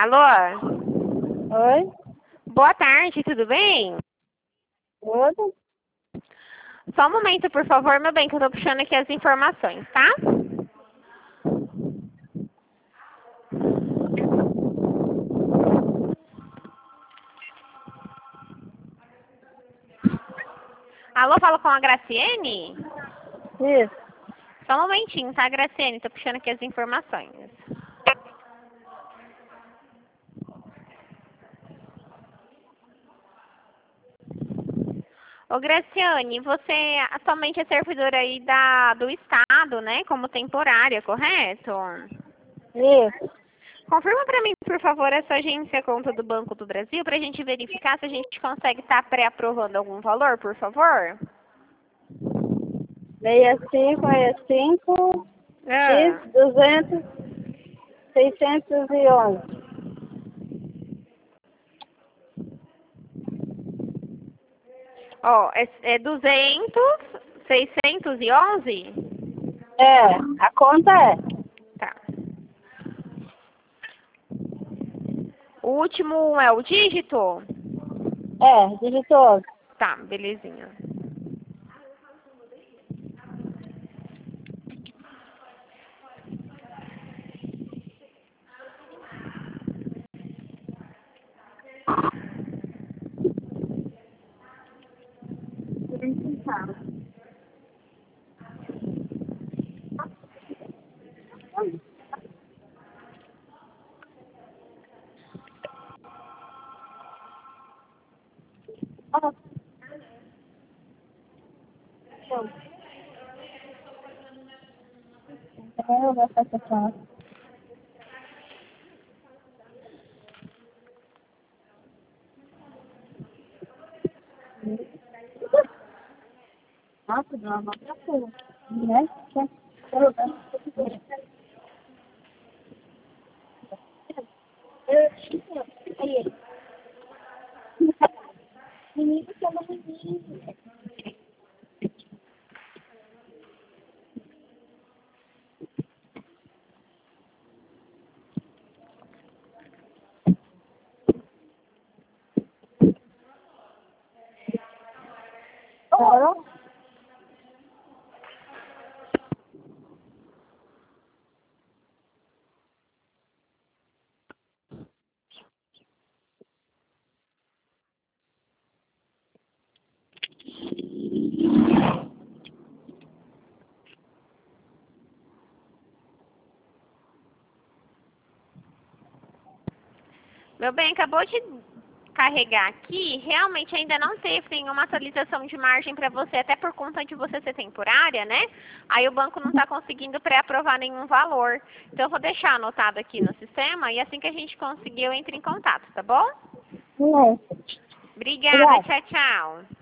Alô? Oi? Boa tarde, tudo bem? Tudo? Só um momento, por favor, meu bem, que eu tô puxando aqui as informações, tá? Alô, falo com a Graciene? Isso. Só um momentinho, tá, Graciene? Tô puxando aqui as informações. Ô, Graciane, você atualmente é servidora aí do Estado, né? Como temporária, correto? Isso. Confirma para mim, por favor, essa agência conta do Banco do Brasil para a gente verificar se a gente consegue estar pré-aprovando algum valor, por favor? 65, X, 200, 611. Ó, é 200, 611? É, a conta é. Tá. O último é o dígito? É, digitou. Tá, belezinha. Eu vou fazer conta. Nossa, deu uma nota boa. Né? Aí. Menino que é uma menina. Oh. Meu bem, acabou de carregar aqui. Realmente ainda não teve nenhuma atualização de margem para você, até por conta de você ser temporária, né? Aí o banco não está conseguindo pré-aprovar nenhum valor. Então eu vou deixar anotado aqui no sistema e assim que a gente conseguir eu entro em contato, tá bom? Não. Obrigada, Obrigada. tchau, tchau.